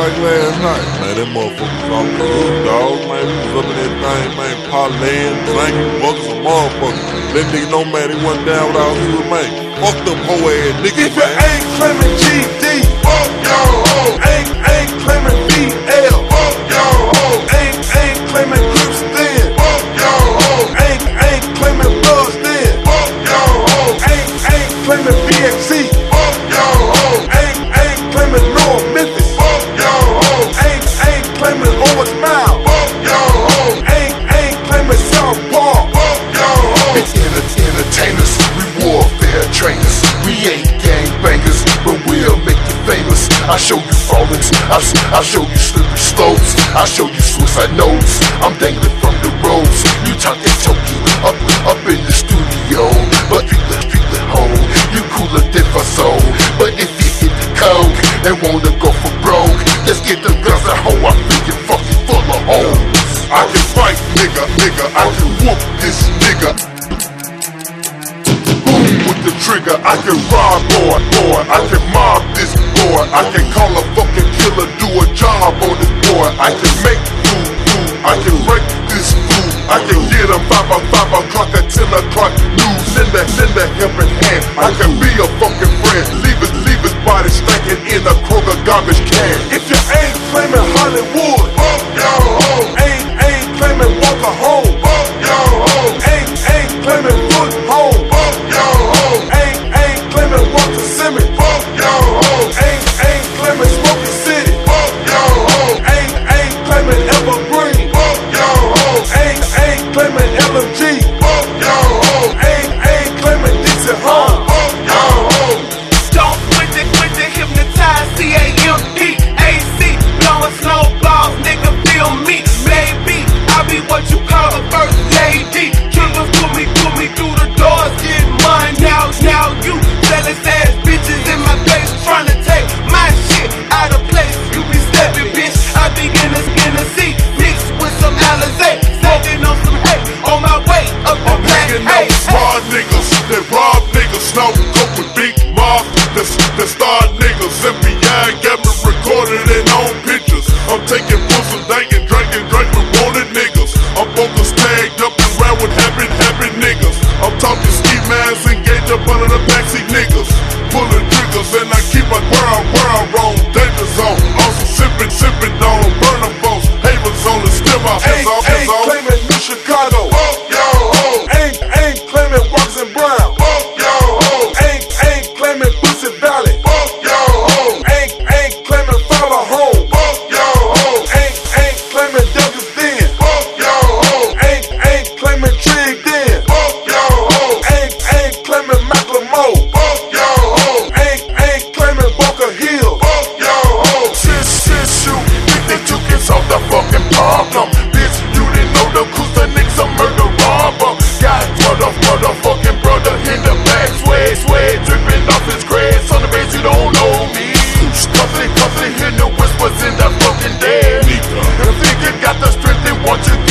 like last night. Man, that motherfucker was off the hook, dog. Man, we was up in that thing, man, parlaying, drinking, buckets of motherfuckers. Let nigga know, man, they wasn't down with our hood, man. Fuck them hoe ass niggas, if man. If you ain't claiming GD, fuck y'all hoe. Ain't claiming BL, fuck y'all hoe. Ain't claiming Crips then, fuck y'all hoe. Ain't claiming Bloods then, fuck y'all hoe. Ain't claiming BXC, fuck y'all hoe. Ain't claiming North Memphis, fuck y'all hoe. Ain't claiming Orange Mile, fuck y'all hoe. Ain't claiming South Park, fuck y'all hoe. Entertainers, we warfare trainers. We ain't gangbangers, but we'll make you famous. I'll show you fallings, I'll show you slippery slopes, I'll show you suicide notes. I'm dangling from the ropes. You talking Tokyo, up in the studio, but people at home, you cooler than for soul. But if you hit the coke and wanna go for broke, just get the girls at home. I think you're fucking full of hoes. I can fight, nigga, I can whoop this nigga. With the trigger, I can rob boy, I can mob this boy, I can call a fucking killer, do a job on this boy, I can make food, I can break this food, I can get him 5 o'clock at 10 o'clock news, send the helping hand, I can be a fucking friend, leave his body stinking in a Kroger garbage can. If you ain't claiming Hollywood, fuck y'all hoe. Ain't claiming Walker home, fuck y'all hoe. Ain't claiming Foot home, fuck y'all hoe. Ain't claiming Walker Simmons, fuck y'all hoe. Ain't claiming Smoky City, fuck y'all hoe. Ain't claiming Evergreen, fuck y'all hoe. Ain't claiming LMG, fuck y'all hoe. Ain't claiming Dixie home, fuck y'all hoe. Don't quit to hypnotize, C-A-M-P-A-C, blowing snowballs, nigga feel me, maybe I'll be what you call a first lady. Triggers put me through the doors, get mine now you jealous ass bitches in my face, trying to take my shit out of place. You be stepping, bitch, I be in the seat, mixed with some Alizé, smoking on some hate, on my way up the black I'm hanging out smart niggas, that rob niggas, snow coke with big mouth, that star niggas, FBI got me recorded in on pictures. I'm taking pussy, drinking with wanted niggas. I'm focused, tagged up and round with happy niggas. I'm talking ski masks, engaged up under the backseat niggas, pulling triggers, and I keep my where I roam, danger zone. Also sipping on burner folks, havens on the still my hands off. Ain't claiming New Chicago, fuck y'all hoe. Ain't claiming Watson Brown, fuck y'all hoe. Ain't claiming Pussy Valley, fuck y'all hoe. Ain't claiming Fowler home, fuck y'all hoe. Ain't claiming Douglas Den, fuck y'all hoe. Ain't claiming Trig Den, fuck y'all hoe. Ain't claiming Macklemore, fuck y'all hoe. Ain't claiming Bunker Hill, fuck y'all hoe. Since you think you can solve the fucking problem, bitch, you didn't know the cause the niggas a murder robber. Got motherfucking brother in the back, sweat dripping off his grass. On the base, you don't know me. Constantly hearing the whispers in the fucking dead. If you got the strength, they want you